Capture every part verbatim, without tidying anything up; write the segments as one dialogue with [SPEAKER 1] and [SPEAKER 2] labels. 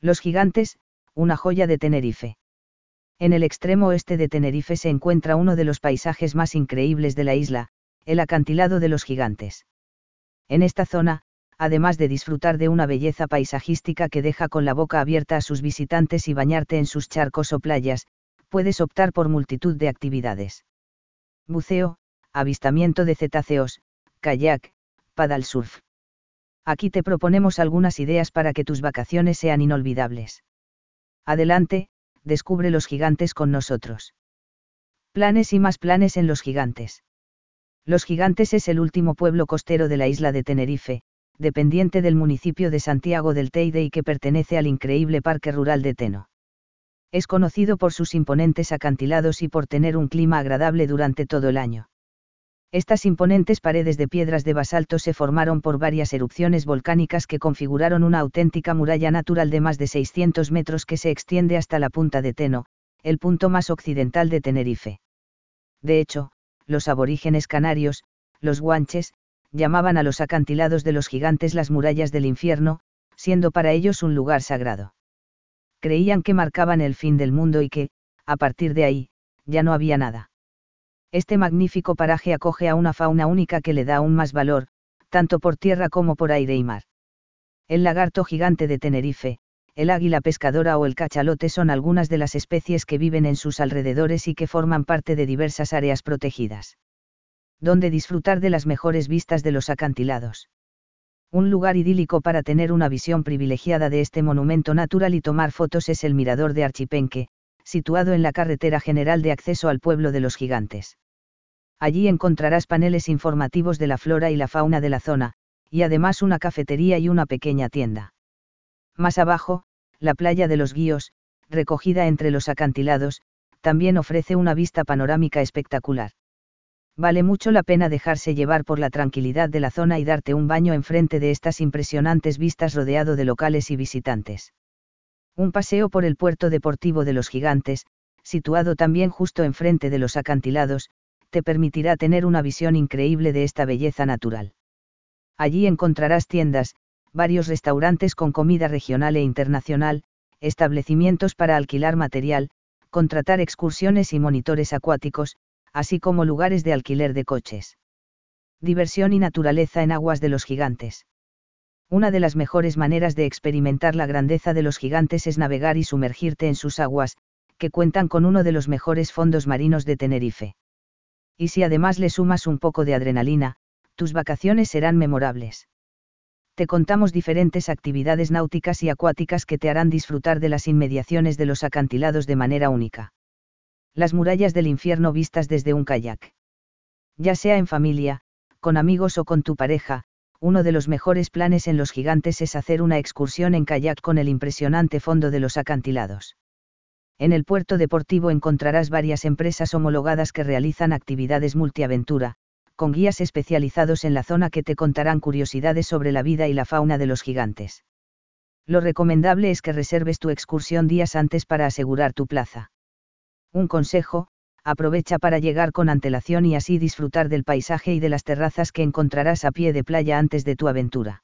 [SPEAKER 1] Los Gigantes, una joya de Tenerife. En el extremo oeste de Tenerife se encuentra uno de los paisajes más increíbles de la isla, el acantilado de los Gigantes. En esta zona, además de disfrutar de una belleza paisajística que deja con la boca abierta a sus visitantes y bañarte en sus charcos o playas, puedes optar por multitud de actividades. Buceo, avistamiento de cetáceos, kayak, paddle surf. Aquí te proponemos algunas ideas para que tus vacaciones sean inolvidables. Adelante, descubre los Gigantes con nosotros. Planes y más planes en Los Gigantes. Los Gigantes es el último pueblo costero de la isla de Tenerife, dependiente del municipio de Santiago del Teide y que pertenece al increíble Parque Rural de Teno. Es conocido por sus imponentes acantilados y por tener un clima agradable durante todo el año. Estas imponentes paredes de piedras de basalto se formaron por varias erupciones volcánicas que configuraron una auténtica muralla natural de más de seiscientos metros que se extiende hasta la punta de Teno, el punto más occidental de Tenerife. De hecho, los aborígenes canarios, los guanches, llamaban a los acantilados de los Gigantes las murallas del infierno, siendo para ellos un lugar sagrado. Creían que marcaban el fin del mundo y que, a partir de ahí, ya no había nada. Este magnífico paraje acoge a una fauna única que le da aún más valor, tanto por tierra como por aire y mar. El lagarto gigante de Tenerife, el águila pescadora o el cachalote son algunas de las especies que viven en sus alrededores y que forman parte de diversas áreas protegidas. Donde disfrutar de las mejores vistas de los acantilados. Un lugar idílico para tener una visión privilegiada de este monumento natural y tomar fotos es el Mirador de Archipenque, situado en la carretera general de acceso al pueblo de los Gigantes. Allí encontrarás paneles informativos de la flora y la fauna de la zona, y además una cafetería y una pequeña tienda. Más abajo, la playa de los Guíos, recogida entre los acantilados, también ofrece una vista panorámica espectacular. Vale mucho la pena dejarse llevar por la tranquilidad de la zona y darte un baño enfrente de estas impresionantes vistas rodeado de locales y visitantes. Un paseo por el puerto deportivo de los Gigantes, situado también justo enfrente de los acantilados, te permitirá tener una visión increíble de esta belleza natural. Allí encontrarás tiendas, varios restaurantes con comida regional e internacional, establecimientos para alquilar material, contratar excursiones y monitores acuáticos, así como lugares de alquiler de coches. Diversión y naturaleza en aguas de los Gigantes. Una de las mejores maneras de experimentar la grandeza de los Gigantes es navegar y sumergirte en sus aguas, que cuentan con uno de los mejores fondos marinos de Tenerife. Y si además le sumas un poco de adrenalina, tus vacaciones serán memorables. Te contamos diferentes actividades náuticas y acuáticas que te harán disfrutar de las inmediaciones de los acantilados de manera única. Las murallas del infierno vistas desde un kayak. Ya sea en familia, con amigos o con tu pareja, uno de los mejores planes en los Gigantes es hacer una excursión en kayak con el impresionante fondo de los acantilados. En el puerto deportivo encontrarás varias empresas homologadas que realizan actividades multiaventura, con guías especializados en la zona que te contarán curiosidades sobre la vida y la fauna de los Gigantes. Lo recomendable es que reserves tu excursión días antes para asegurar tu plaza. Un consejo: aprovecha para llegar con antelación y así disfrutar del paisaje y de las terrazas que encontrarás a pie de playa antes de tu aventura.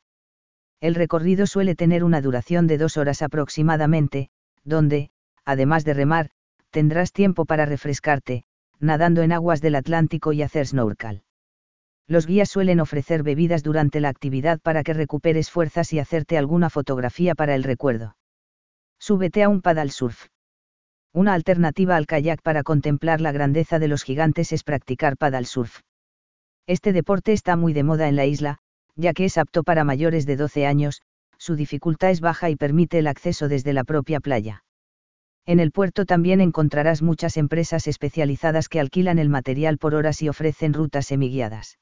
[SPEAKER 1] El recorrido suele tener una duración de dos horas aproximadamente, donde, además de remar, tendrás tiempo para refrescarte, nadando en aguas del Atlántico y hacer snorkel. Los guías suelen ofrecer bebidas durante la actividad para que recuperes fuerzas y hacerte alguna fotografía para el recuerdo. Súbete a un paddle surf. Una alternativa al kayak para contemplar la grandeza de los Gigantes es practicar paddle surf. Este deporte está muy de moda en la isla, ya que es apto para mayores de doce años, su dificultad es baja y permite el acceso desde la propia playa. En el puerto también encontrarás muchas empresas especializadas que alquilan el material por horas y ofrecen rutas semiguiadas.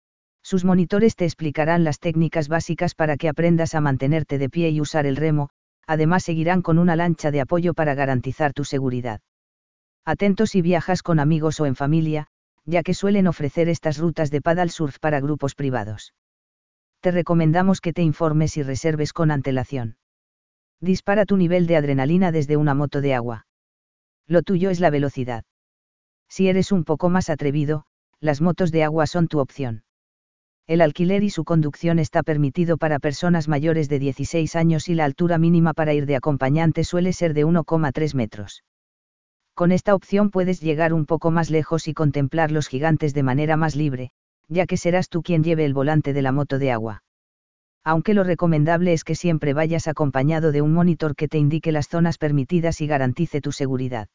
[SPEAKER 1] Sus monitores te explicarán las técnicas básicas para que aprendas a mantenerte de pie y usar el remo, además seguirán con una lancha de apoyo para garantizar tu seguridad. Atentos si viajas con amigos o en familia, ya que suelen ofrecer estas rutas de paddle surf para grupos privados. Te recomendamos que te informes y reserves con antelación. Dispara tu nivel de adrenalina desde una moto de agua. Lo tuyo es la velocidad. Si eres un poco más atrevido, las motos de agua son tu opción. El alquiler y su conducción está permitido para personas mayores de dieciséis años y la altura mínima para ir de acompañante suele ser de uno coma tres metros. Con esta opción puedes llegar un poco más lejos y contemplar los gigantes de manera más libre, ya que serás tú quien lleve el volante de la moto de agua. Aunque lo recomendable es que siempre vayas acompañado de un monitor que te indique las zonas permitidas y garantice tu seguridad.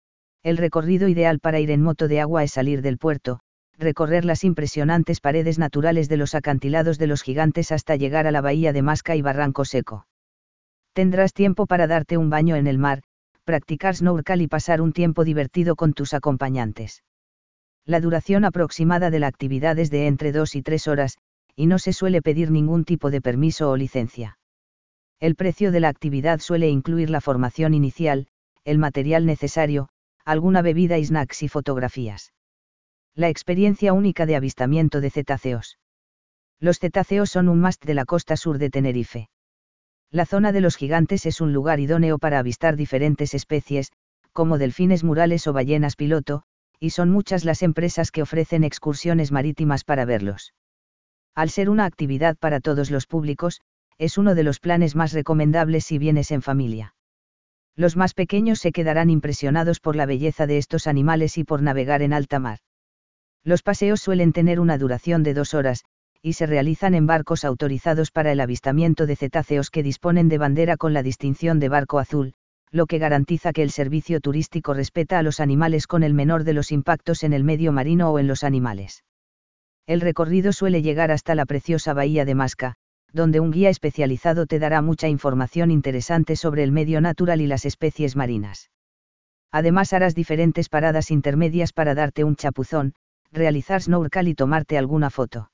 [SPEAKER 1] El recorrido ideal para ir en moto de agua es salir del puerto, recorrer las impresionantes paredes naturales de los acantilados de los gigantes hasta llegar a la bahía de Masca y Barranco Seco. Tendrás tiempo para darte un baño en el mar, practicar snorkel y pasar un tiempo divertido con tus acompañantes. La duración aproximada de la actividad es de entre dos y tres horas, y no se suele pedir ningún tipo de permiso o licencia. El precio de la actividad suele incluir la formación inicial, el material necesario, alguna bebida y snacks y fotografías. La experiencia única de avistamiento de cetáceos. Los cetáceos son un must de la costa sur de Tenerife. La zona de los gigantes es un lugar idóneo para avistar diferentes especies, como delfines murales o ballenas piloto, y son muchas las empresas que ofrecen excursiones marítimas para verlos. Al ser una actividad para todos los públicos, es uno de los planes más recomendables si vienes en familia. Los más pequeños se quedarán impresionados por la belleza de estos animales y por navegar en alta mar. Los paseos suelen tener una duración de dos horas, y se realizan en barcos autorizados para el avistamiento de cetáceos que disponen de bandera con la distinción de barco azul, lo que garantiza que el servicio turístico respeta a los animales con el menor de los impactos en el medio marino o en los animales. El recorrido suele llegar hasta la preciosa bahía de Masca, donde un guía especializado te dará mucha información interesante sobre el medio natural y las especies marinas. Además harás diferentes paradas intermedias para darte un chapuzón, realizar snorkel y tomarte alguna foto.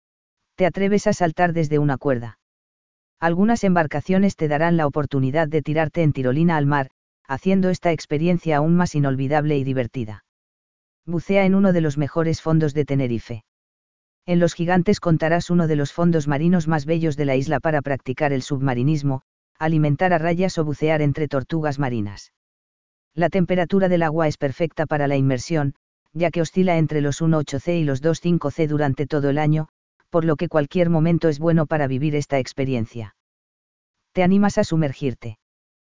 [SPEAKER 1] ¿Te atreves a saltar desde una cuerda? Algunas embarcaciones te darán la oportunidad de tirarte en tirolina al mar, haciendo esta experiencia aún más inolvidable y divertida. Bucea en uno de los mejores fondos de Tenerife. En Los Gigantes contarás uno de los fondos marinos más bellos de la isla para practicar el submarinismo, alimentar a rayas o bucear entre tortugas marinas. La temperatura del agua es perfecta para la inmersión, ya que oscila entre los uno coma ocho grados y los dos coma cinco grados durante todo el año, por lo que cualquier momento es bueno para vivir esta experiencia. ¿Te animas a sumergirte?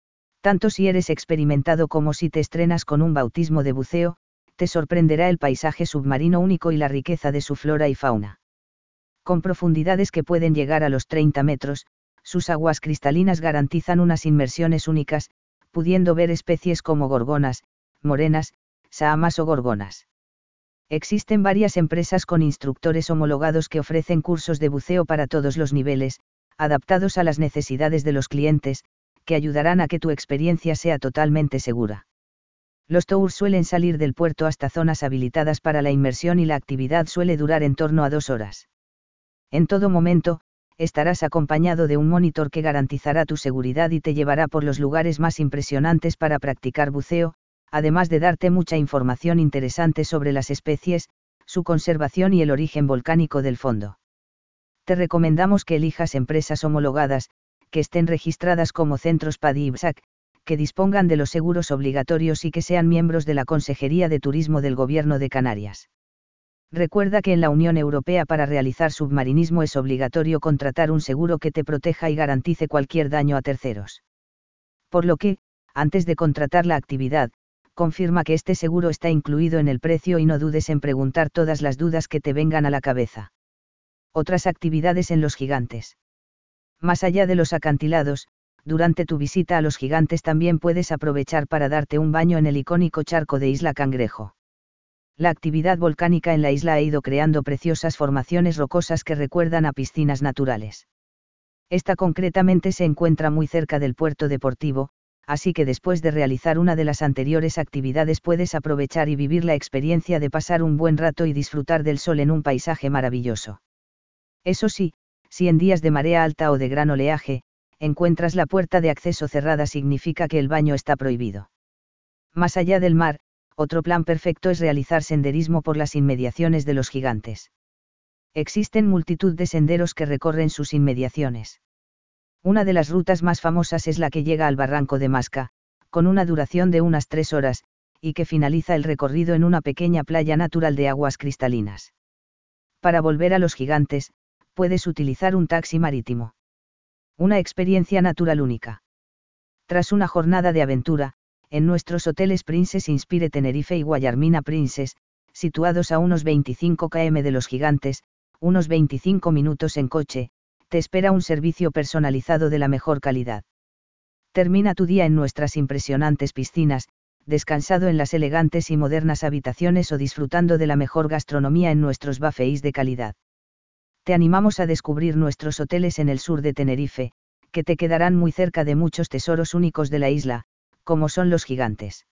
[SPEAKER 1] Tanto si eres experimentado como si te estrenas con un bautismo de buceo, te sorprenderá el paisaje submarino único y la riqueza de su flora y fauna. Con profundidades que pueden llegar a los treinta metros, sus aguas cristalinas garantizan unas inmersiones únicas, pudiendo ver especies como gorgonas, morenas, saamas o gorgonas. Existen varias empresas con instructores homologados que ofrecen cursos de buceo para todos los niveles, adaptados a las necesidades de los clientes, que ayudarán a que tu experiencia sea totalmente segura. Los tours suelen salir del puerto hasta zonas habilitadas para la inmersión y la actividad suele durar en torno a dos horas. En todo momento, estarás acompañado de un monitor que garantizará tu seguridad y te llevará por los lugares más impresionantes para practicar buceo, además de darte mucha información interesante sobre las especies, su conservación y el origen volcánico del fondo. Te recomendamos que elijas empresas homologadas, que estén registradas como centros P A D y B S A C, que dispongan de los seguros obligatorios y que sean miembros de la Consejería de Turismo del Gobierno de Canarias. Recuerda que en la Unión Europea para realizar submarinismo es obligatorio contratar un seguro que te proteja y garantice cualquier daño a terceros. Por lo que, antes de contratar la actividad, confirma que este seguro está incluido en el precio y no dudes en preguntar todas las dudas que te vengan a la cabeza. Otras actividades en Los Gigantes. Más allá de los acantilados, durante tu visita a Los Gigantes también puedes aprovechar para darte un baño en el icónico charco de Isla Cangrejo. La actividad volcánica en la isla ha ido creando preciosas formaciones rocosas que recuerdan a piscinas naturales. Esta concretamente se encuentra muy cerca del puerto deportivo, así que después de realizar una de las anteriores actividades puedes aprovechar y vivir la experiencia de pasar un buen rato y disfrutar del sol en un paisaje maravilloso. Eso sí, si en días de marea alta o de gran oleaje, encuentras la puerta de acceso cerrada significa que el baño está prohibido. Más allá del mar, otro plan perfecto es realizar senderismo por las inmediaciones de Los Gigantes. Existen multitud de senderos que recorren sus inmediaciones. Una de las rutas más famosas es la que llega al Barranco de Masca, con una duración de unas tres horas, y que finaliza el recorrido en una pequeña playa natural de aguas cristalinas. Para volver a Los Gigantes, puedes utilizar un taxi marítimo. Una experiencia natural única. Tras una jornada de aventura, en nuestros hoteles Princess Inspire Tenerife y Guayarmina Princess, situados a unos veinticinco kilómetros de los Gigantes, unos veinticinco minutos en coche, te espera un servicio personalizado de la mejor calidad. Termina tu día en nuestras impresionantes piscinas, descansado en las elegantes y modernas habitaciones o disfrutando de la mejor gastronomía en nuestros buffets de calidad. Te animamos a descubrir nuestros hoteles en el sur de Tenerife, que te quedarán muy cerca de muchos tesoros únicos de la isla, como son los Gigantes.